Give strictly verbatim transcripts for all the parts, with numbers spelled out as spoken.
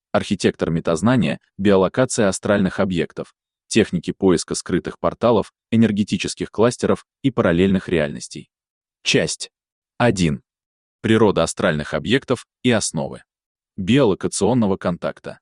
Архитектор метазнания, биолокация астральных объектов, техники поиска скрытых порталов, энергетических кластеров и параллельных реальностей. Часть один. Природа астральных объектов и основы биолокационного контакта.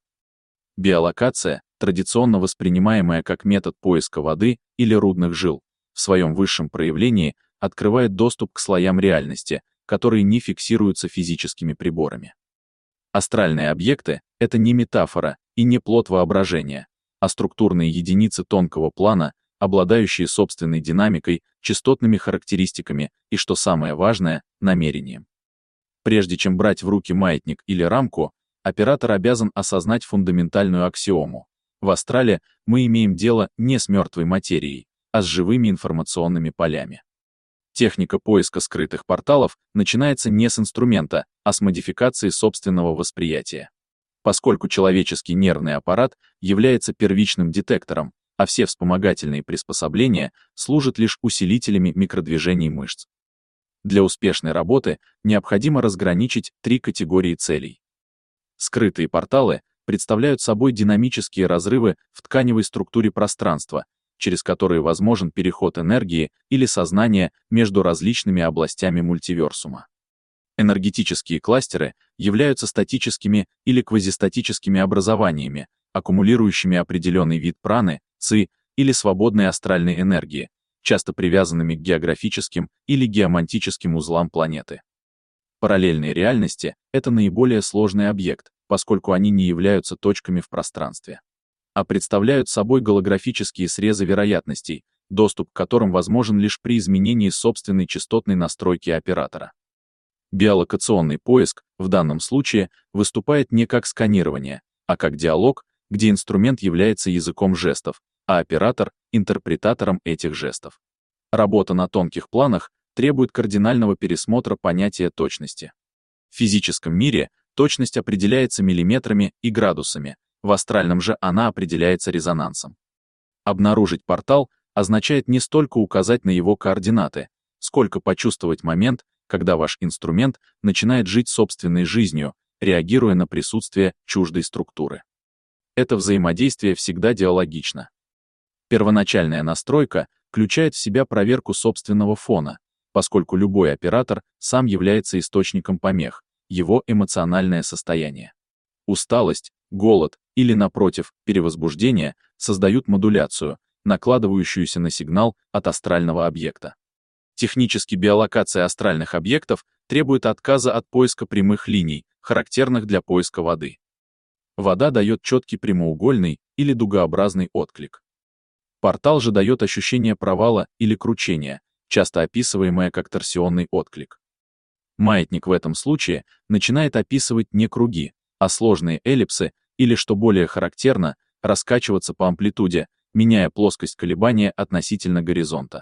Биолокация, традиционно воспринимаемая как метод поиска воды или рудных жил, в своем высшем проявлении открывает доступ к слоям реальности, которые не фиксируются физическими приборами. Астральные объекты — это не метафора и не плод воображения, а структурные единицы тонкого плана, обладающие собственной динамикой, частотными характеристиками и, что самое важное, намерением. Прежде чем брать в руки маятник или рамку, оператор обязан осознать фундаментальную аксиому. В астрале мы имеем дело не с мертвой материей, а с живыми информационными полями. Техника поиска скрытых порталов начинается не с инструмента, а с модификации собственного восприятия. Поскольку человеческий нервный аппарат является первичным детектором, а все вспомогательные приспособления служат лишь усилителями микродвижений мышц. Для успешной работы необходимо разграничить три категории целей. Скрытые порталы представляют собой динамические разрывы в тканевой структуре пространства, через которые возможен переход энергии или сознания между различными областями мультиверсума. Энергетические кластеры являются статическими или квазистатическими образованиями, аккумулирующими определенный вид праны, ци или свободной астральной энергии, часто привязанными к географическим или геомантическим узлам планеты. Параллельные реальности — это наиболее сложный объект, поскольку они не являются точками в пространстве, а представляют собой голографические срезы вероятностей, доступ к которым возможен лишь при изменении собственной частотной настройки оператора. Биолокационный поиск в данном случае выступает не как сканирование, а как диалог, где инструмент является языком жестов, а оператор — интерпретатором этих жестов. Работа на тонких планах требует кардинального пересмотра понятия точности. В физическом мире точность определяется миллиметрами и градусами, в астральном же она определяется резонансом. Обнаружить портал означает не столько указать на его координаты, сколько почувствовать момент, когда ваш инструмент начинает жить собственной жизнью, реагируя на присутствие чуждой структуры. Это взаимодействие всегда диалогично. Первоначальная настройка включает в себя проверку собственного фона, поскольку любой оператор сам является источником помех, его эмоциональное состояние. Усталость, голод или, напротив, перевозбуждение создают модуляцию, накладывающуюся на сигнал от астрального объекта. Технически биолокация астральных объектов требует отказа от поиска прямых линий, характерных для поиска воды. Вода дает четкий прямоугольный или дугообразный отклик. Портал же дает ощущение провала или кручения, часто описываемое как торсионный отклик. Маятник в этом случае начинает описывать не круги, а сложные эллипсы или, что более характерно, раскачиваться по амплитуде, меняя плоскость колебания относительно горизонта.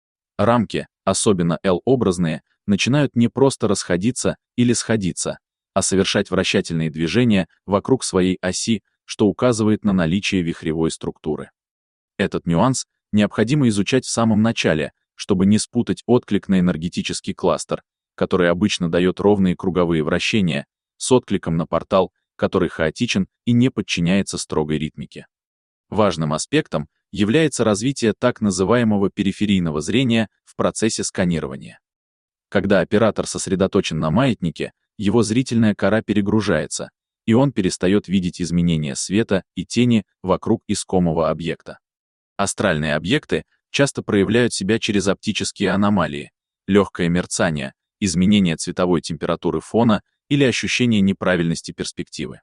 Рамки, особенно L-образные, начинают не просто расходиться или сходиться, а совершать вращательные движения вокруг своей оси, что указывает на наличие вихревой структуры. Этот нюанс необходимо изучать в самом начале, чтобы не спутать отклик на энергетический кластер, который обычно дает ровные круговые вращения, с откликом на портал, который хаотичен и не подчиняется строгой ритмике. Важным аспектом является развитие так называемого периферийного зрения в процессе сканирования. Когда оператор сосредоточен на маятнике, его зрительная кора перегружается, и он перестает видеть изменения света и тени вокруг искомого объекта. Астральные объекты часто проявляют себя через оптические аномалии, легкое мерцание, изменение цветовой температуры фона или ощущение неправильности перспективы.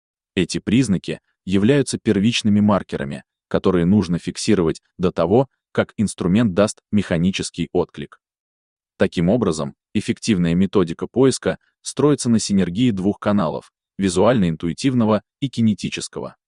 Эти признаки являются первичными маркерами, которые нужно фиксировать до того, как инструмент даст механический отклик. Таким образом, эффективная методика поиска строится на синергии двух каналов — визуально-интуитивного и кинетического.